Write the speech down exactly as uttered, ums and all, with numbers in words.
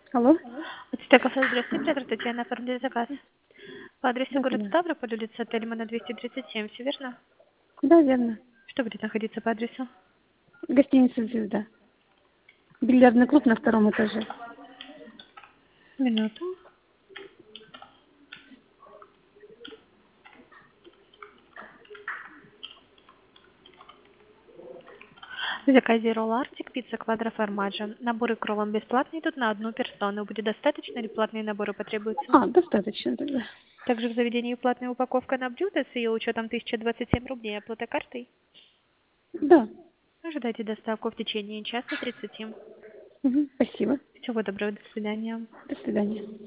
Алло? Ацтека кафе, здравствуйте, оператор Татьяна, оформили заказ. По адресу Да, город поняла. Ставрополь, улица Тельмана, двести тридцать семь, все верно? Да, верно. Что будет находиться по адресу? Гостиница «Звезда». Бильярдный клуб на втором этаже. Минуту. В заказе ролл Артик, пицца квадро формаджо. Наборы кровом бесплатные тут на одну персону. Будет достаточно или платные наборы потребуются? А, достаточно тогда. Также в заведении платная упаковка на блюдо с ее учетом тысяча двадцать семь рублей. Оплата картой. Да. Ожидайте доставку в течение часа тридцати. Мгм, спасибо. Всего доброго, до свидания. До свидания.